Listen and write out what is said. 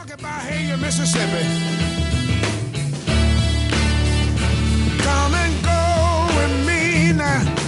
Bahia, Mississippi. Come and go with me now.